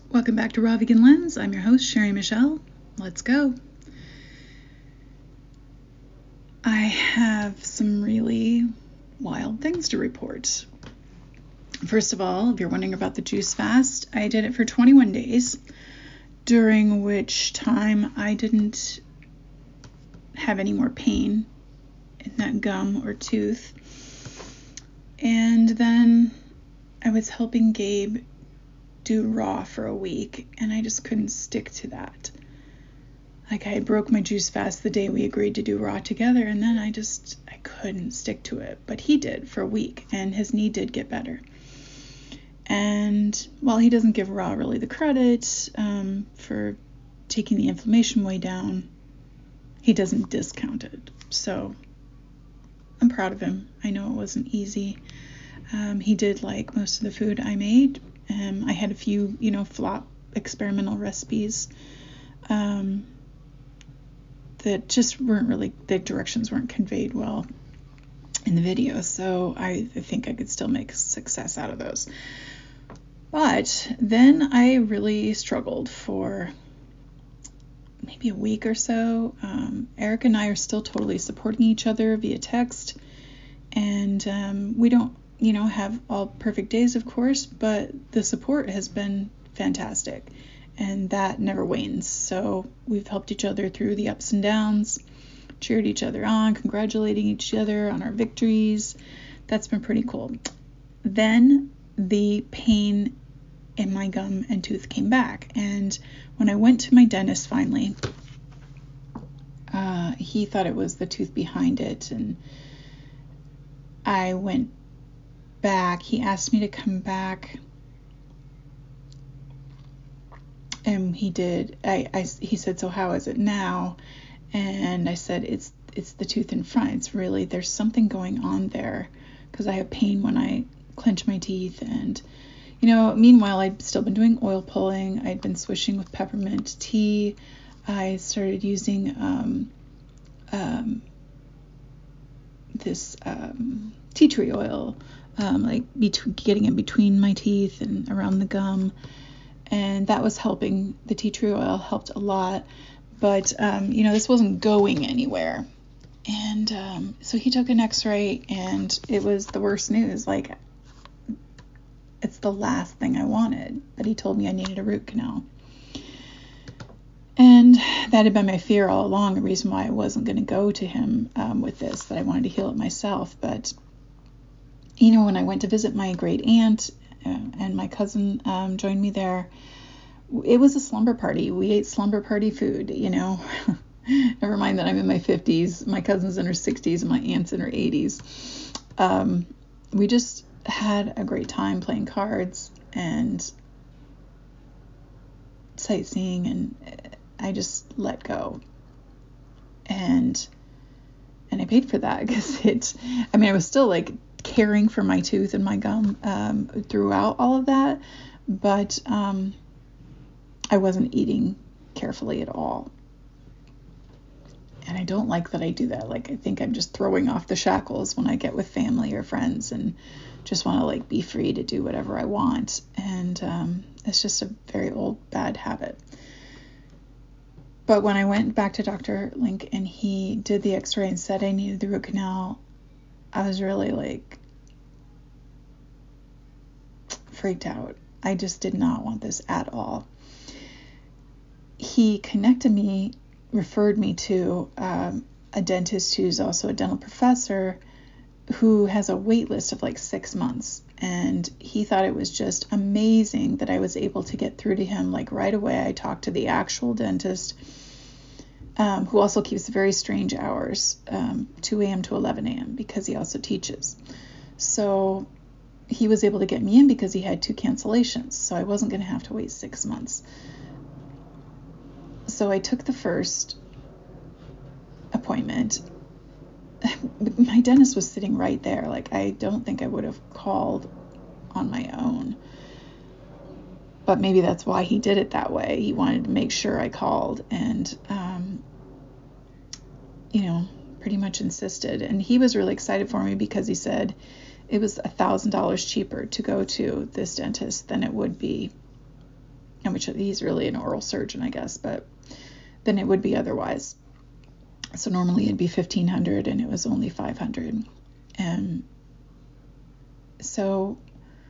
Welcome back to Raw Vegan Lens. I'm your host, Sherry Michelle. Let's go. I have some really wild things to report. First of all, if you're wondering about the juice fast, I did it for 21 days, during which time I didn't have any more pain in that gum or tooth. And then I was helping Gabe do raw for a week, and I just couldn't stick to that. Like, I broke my juice fast the day we agreed to do raw together, and then I couldn't stick to it. But he did for a week, and his knee did get better. And while he doesn't give raw really the credit for taking the inflammation way down, he doesn't discount it. So I'm proud of him. I know it wasn't easy. He did like most of the food I made. I had a few, flop experimental recipes that just weren't really, the directions weren't conveyed well in the video. So I think I could still make success out of those. But then I really struggled for maybe a week or so. Eric and I are still totally supporting each other via text. And we don't, have all perfect days, of course, but the support has been fantastic, and that never wanes. So we've helped each other through the ups and downs, cheered each other on, congratulating each other on our victories. That's been pretty cool. Then the pain in my gum and tooth came back, and when I went to my dentist finally, he thought it was the tooth behind it, and I went back. He asked me to come back, and he did. He said, "So how is it now?" And I said, "It's the tooth in front. There's something going on there, because I have pain when I clench my teeth." And meanwhile, I'd still been doing oil pulling. I'd been swishing with peppermint tea. I started using this tea tree oil, getting it between my teeth and around the gum, and that was helping. The tea tree oil helped a lot, but this wasn't going anywhere. And so he took an x-ray, and it was the worst news. Like, it's the last thing I wanted, but he told me I needed a root canal. And that had been my fear all along, the reason why I wasn't going to go to him with this, that I wanted to heal it myself. But, when I went to visit my great aunt and my cousin joined me there, it was a slumber party. We ate slumber party food, Never mind that I'm in my 50s, my cousin's in her 60s, and my aunt's in her 80s. We just had a great time playing cards and sightseeing, and I just let go. And I paid for that, because I was still like caring for my tooth and my gum throughout all of that, but I wasn't eating carefully at all. And I don't like that I do that. Like, I think I'm just throwing off the shackles when I get with family or friends and just want to be free to do whatever I want. And it's just a very old bad habit. But when I went back to Dr. Link and he did the x-ray and said I needed the root canal, I was really freaked out. I just did not want this at all. He referred me to a dentist who's also a dental professor, who has a wait list of 6 months. And he thought it was just amazing that I was able to get through to him right away. I talked to the actual dentist, who also keeps very strange hours, 2 a.m. to 11 a.m., because he also teaches. So he was able to get me in because he had 2 cancellations. So I wasn't going to have to wait 6 months. So I took the first appointment. My dentist was sitting right there. I don't think I would have called on my own. But maybe that's why he did it that way. He wanted to make sure I called, and, pretty much insisted. And he was really excited for me because he said it was $1,000 cheaper to go to this dentist than it would be which he's really an oral surgeon, I guess, but than it would be otherwise. So normally it'd be $1,500 and it was only $500. And so,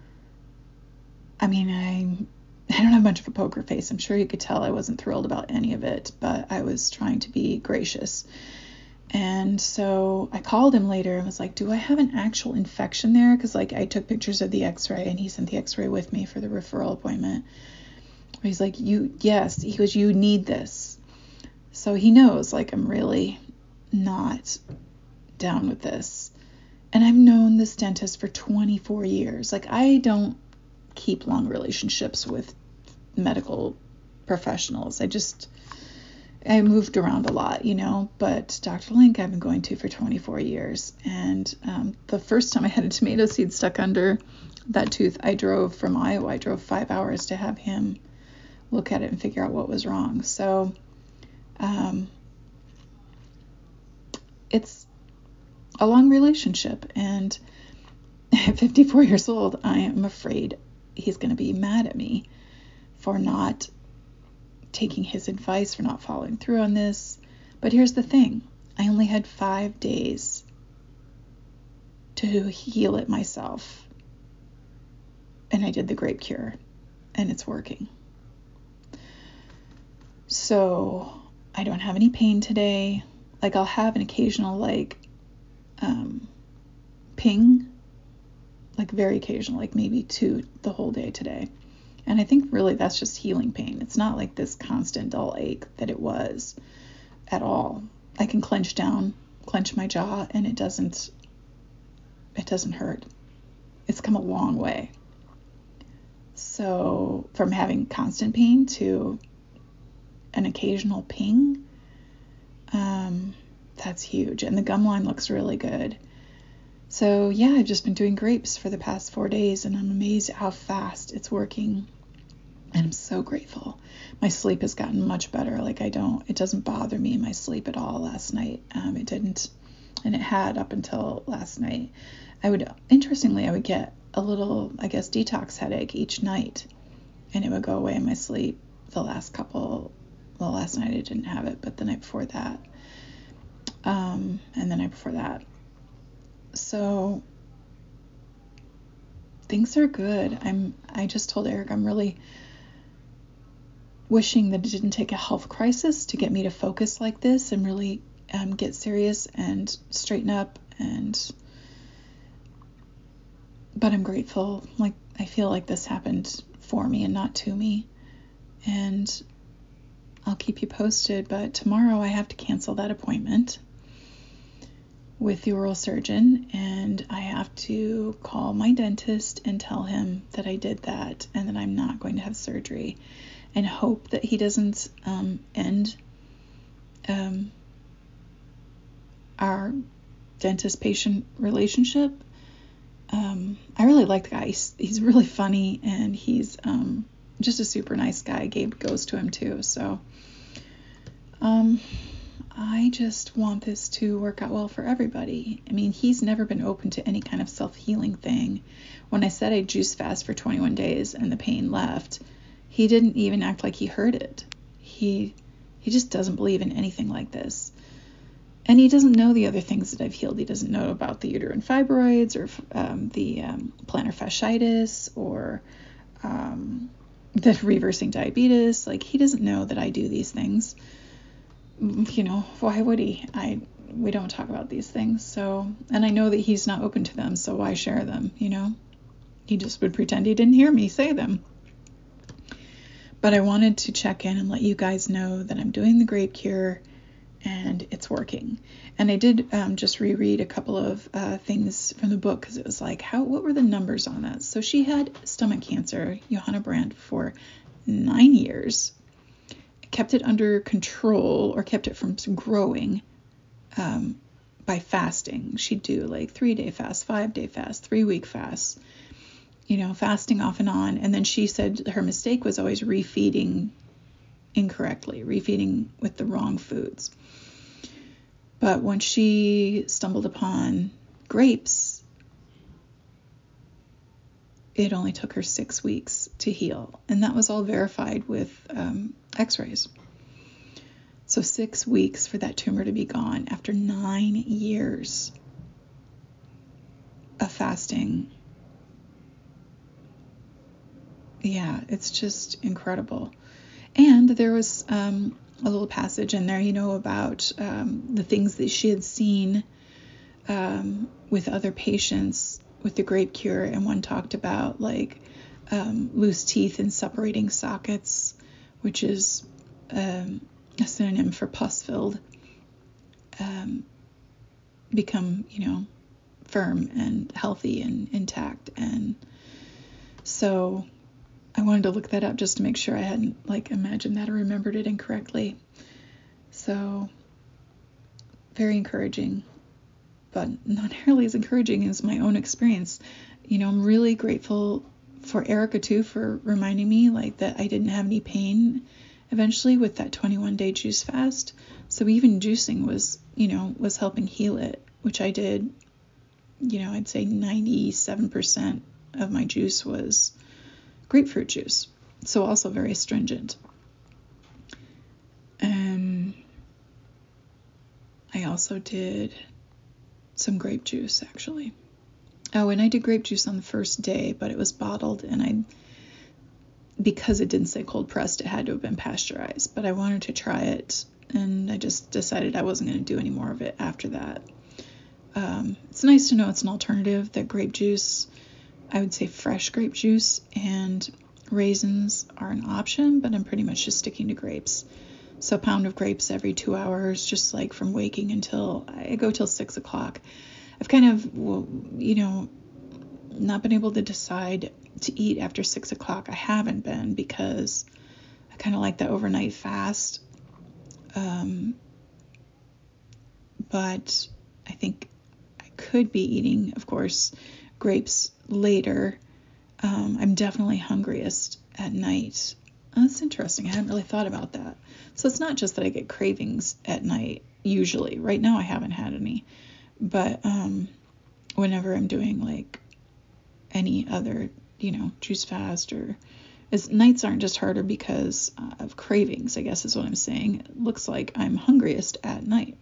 I mean, I don't have much of a poker face. I'm sure you could tell I wasn't thrilled about any of it, but I was trying to be gracious. And so I called him later and was like, do I have an actual infection there? Because like I took pictures of the x-ray and he sent the x-ray with me for the referral appointment. He's like, yes. He goes, you need this. So he knows like I'm really not down with this. And I've known this dentist for 24 years. Like I don't keep long relationships with medical professionals. I moved around a lot, but Dr. Link I've been going to for 24 years. And the first time I had a tomato seed stuck under that tooth, I drove from Iowa. I drove 5 hours to have him look at it and figure out what was wrong. So it's a long relationship. And at 54 years old, I am afraid he's going to be mad at me for not taking his advice, for not following through on this. But here's the thing. I only had 5 days to heal it myself. And I did the grape cure. And it's working. So I don't have any pain today. Like I'll have an occasional ping. Like very occasional, like maybe 2 the whole day today. And I think really that's just healing pain. It's not like this constant dull ache that it was at all. I can clench my jaw, and it doesn't hurt. It's come a long way. So from having constant pain to an occasional ping, that's huge. And the gum line looks really good. So yeah, I've just been doing grapes for the past 4 days, and I'm amazed at how fast it's working. And I'm so grateful. My sleep has gotten much better. Like it doesn't bother me in my sleep at all last night. It didn't, and it had up until last night. I would get a little, I guess, detox headache each night, and it would go away in my sleep. Last night I didn't have it, but the night before that, and the night before that. So things are good. I just told Eric I'm really wishing that it didn't take a health crisis to get me to focus like this and really get serious and straighten up. But I'm grateful. Like I feel like this happened for me and not to me. And I'll keep you posted. But tomorrow I have to cancel that appointment with the oral surgeon, and I have to call my dentist and tell him that I did that and that I'm not going to have surgery, and hope that he doesn't end our dentist-patient relationship. I really like the guy. He's really funny, and he's just a super nice guy. Gabe goes to him too. So I just want this to work out well for everybody. I mean, he's never been open to any kind of self-healing thing. When I said I juice fast for 21 days and the pain left, he didn't even act like he heard it. He just doesn't believe in anything like this. And he doesn't know the other things that I've healed. He doesn't know about the uterine fibroids or the plantar fasciitis or the reversing diabetes. Like, he doesn't know that I do these things. Why would he? We don't talk about these things. So, and I know that he's not open to them, so why share them, He just would pretend he didn't hear me say them. But I wanted to check in and let you guys know that I'm doing the grape cure and it's working. And I did just reread a couple of things from the book, because it was like, what were the numbers on that? So she had stomach cancer, Johanna Brandt, for 9 years. Kept it under control, or kept it from growing by fasting. She'd do like 3-day fast, 5-day fast, 3-week fast, fasting off and on. And then she said her mistake was always refeeding incorrectly, refeeding with the wrong foods. But when she stumbled upon grapes, it only took her 6 weeks to heal. And that was all verified with x-rays. So 6 weeks for that tumor to be gone after 9 years of fasting. Yeah, it's just incredible. And there was a little passage in there, about the things that she had seen with other patients with the grape cure. And one talked about like loose teeth and separating sockets, which is a synonym for pus-filled, become, firm and healthy and intact. And so I wanted to look that up just to make sure I hadn't imagined that or remembered it incorrectly. So very encouraging, but not nearly as encouraging as my own experience. I'm really grateful for Erica too for reminding me that I didn't have any pain eventually with that 21-day juice fast. So even juicing was helping heal it, which I did. I'd say 97% of my juice was grapefruit juice, so also very astringent. I also did some grape juice, actually. Oh, and I did grape juice on the first day, but it was bottled, and because it didn't say cold pressed, it had to have been pasteurized. But I wanted to try it, and I just decided I wasn't going to do any more of it after that. It's nice to know it's an alternative, that grape juice, I would say fresh grape juice and raisins are an option, but I'm pretty much just sticking to grapes. So a pound of grapes every 2 hours, just from waking until I go till 6 o'clock. I've kind of, not been able to decide to eat after 6 o'clock. I haven't been because I kind of like the overnight fast. But I think I could be eating, of course, grapes later. I'm definitely hungriest at night. That's interesting. I hadn't really thought about that. So it's not just that I get cravings at night, usually. Right now I haven't had any. But whenever I'm doing any other, juice fast, nights aren't just harder because of cravings, I guess is what I'm saying. It looks like I'm hungriest at night.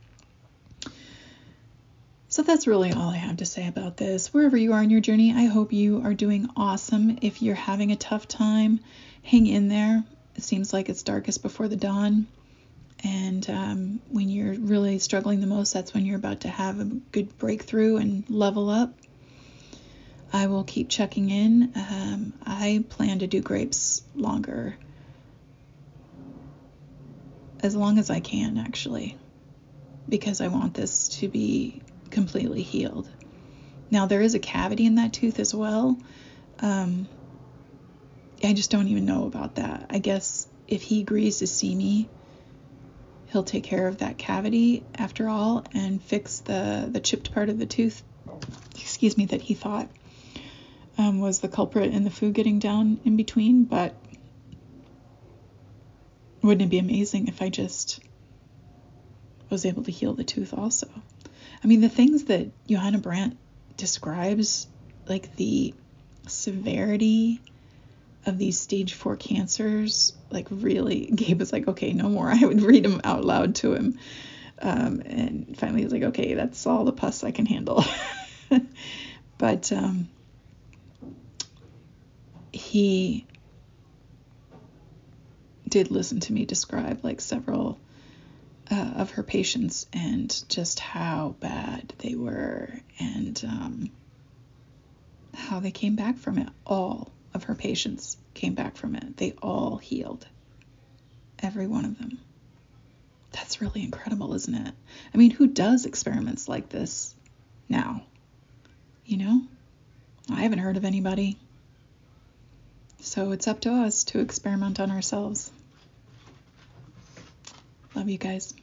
So that's really all I have to say about this. Wherever you are in your journey, I hope you are doing awesome. If you're having a tough time, hang in there. It seems like it's darkest before the dawn. And when you're really struggling the most, that's when you're about to have a good breakthrough and level up. I will keep checking in. I plan to do grapes longer. As long as I can, actually. Because I want this to be completely healed. Now, there is a cavity in that tooth as well. I just don't even know about that. I guess if he agrees to see me, he'll take care of that cavity after all and fix the chipped part of the tooth, that he thought was the culprit in the food getting down in between. But wouldn't it be amazing if I just was able to heal the tooth also? I mean, the things that Johanna Brandt describes, the severity of these stage 4 cancers, really, Gabe was okay, no more. I would read them out loud to him. And finally he's okay, that's all the pus I can handle. But he did listen to me describe several of her patients and just how bad they were and how they came back from it. All of her patients came back from it. They all healed. Every one of them. That's really incredible, isn't it? I mean, who does experiments like this now? I haven't heard of anybody. So it's up to us to experiment on ourselves. Love you guys.